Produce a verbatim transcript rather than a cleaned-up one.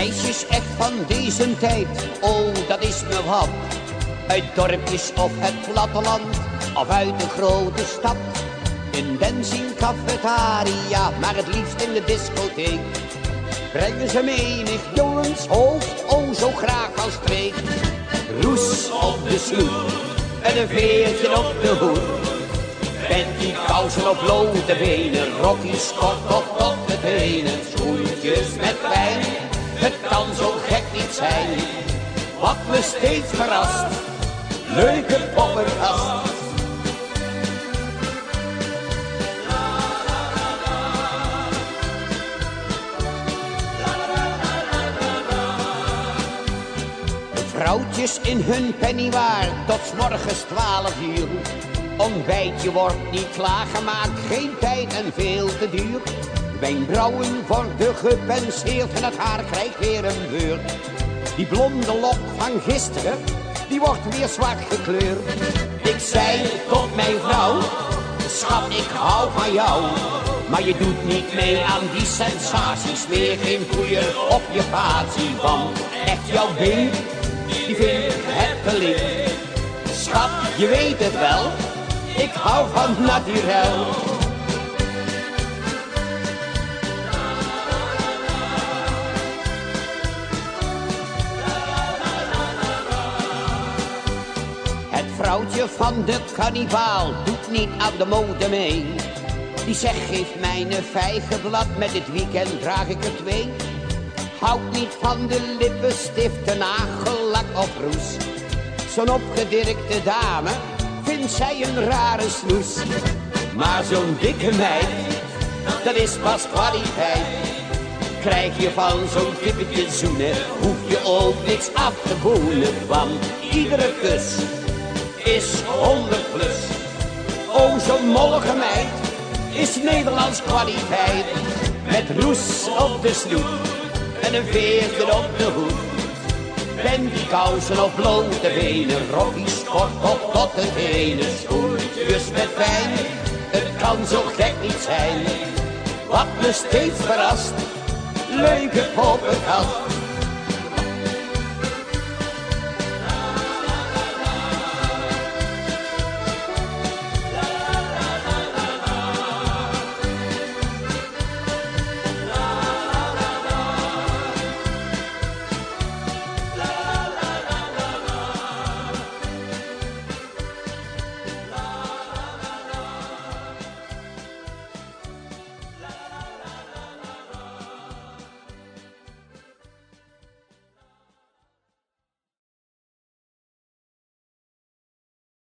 Meisjes echt van deze tijd, oh dat is me wat. Uit dorpjes of het platteland, of uit de grote stad. In dancing cafetaria, maar het liefst in de discotheek. Brengen ze menig jongenshoofd, oh zo graag als twee. Roes op de snoet en een veertje op de hoed. Panty kousen op blote benen, rokjes kort tot tot de tenen. Schoentjes met pijn, het kan zo gek niet zijn. Wat me steeds verrast, leuke poppenkast. Vrouwtjes in hun pennywaar tot 's morgens twaalf uur. Ontbijtje wordt niet klaargemaakt, geen tijd en veel te duur. Wenkbrauwen worden gepenseerd en het haar krijgt weer een beurt. Die blonde lok van gisteren, die wordt weer zwart gekleurd. Ik zei tot mijn vrouw, schat ik hou van jou. Maar je doet niet mee aan die sensaties, meer geen poeier op je patie. Want echt jouw ding, die vind ik het te licht. Schat, je weet het wel, ik hou van naturel. Het vrouwtje van de kannibaal doet niet aan de mode mee. Die zegt, geef mij een vijgenblad, met dit weekend draag ik er twee. Houdt niet van de lippenstift, de nagellak of roes. Zo'n opgedirkte dame vindt zij een rare snoes. Maar zo'n dikke meid, dat is pas kwaliteit. Krijg je van zo'n kippetje zoenen, hoef je ook niks af te boenen. Want iedere kus is honderd plus. Oh, zo'n mollige meid is Nederlands kwaliteit. Met roes op de snoet en een veertje op de hoed. Panty kousen op blote benen, rokjes kort op tot de tenen. Schoentjes met pijn, het kan zo gek niet zijn. Wat me steeds verrast, leuke poppenkast.